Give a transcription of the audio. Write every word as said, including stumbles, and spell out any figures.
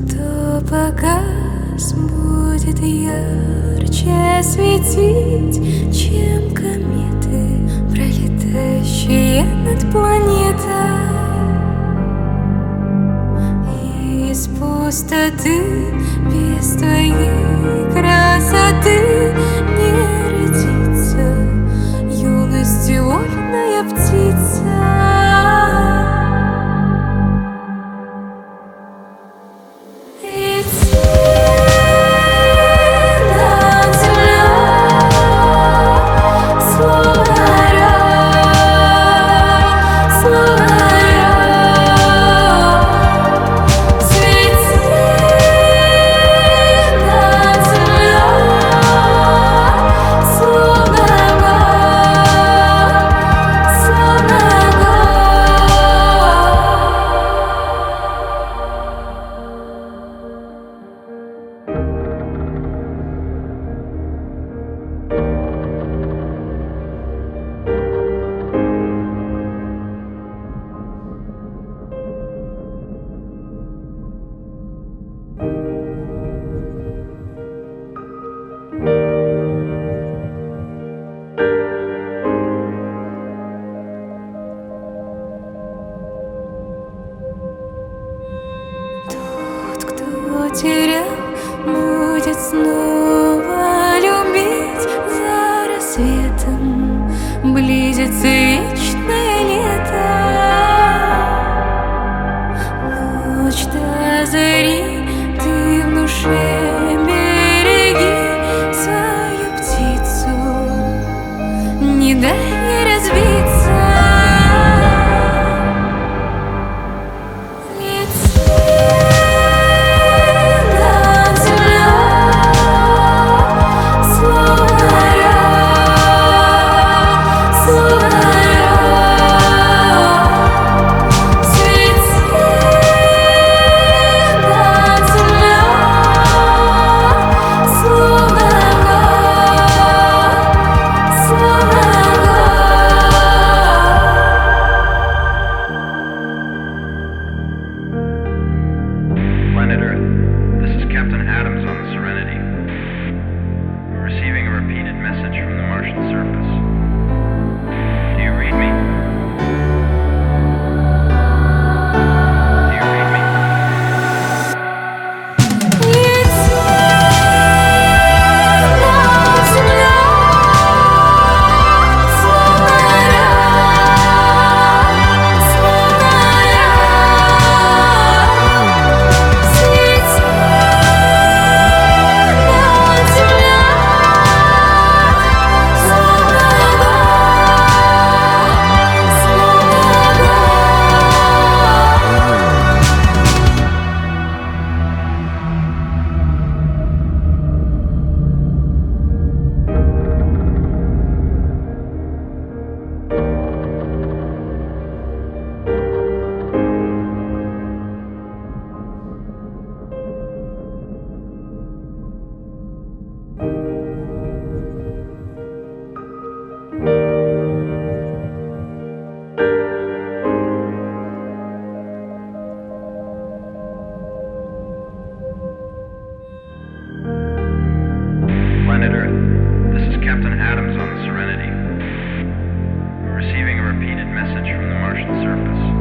кто погас, будет ярче светить, чем кометы, пролетающие над планетой. Из пустоты, без твоей красоты, не родится юности вольная птица. Терял, будет снова любить за рассветом. Близится вечное лето. Ночь до зари, ты в душе береги свою птицу, не дай ей разбиться. Planet Earth, this is Captain Adams on the Serenity. We're receiving a repeated message from the Martian surface. Do you read me? Do you read me? Planet Earth, this is Captain Adams on the Serenity. We're receiving a repeated message from the Martian surface.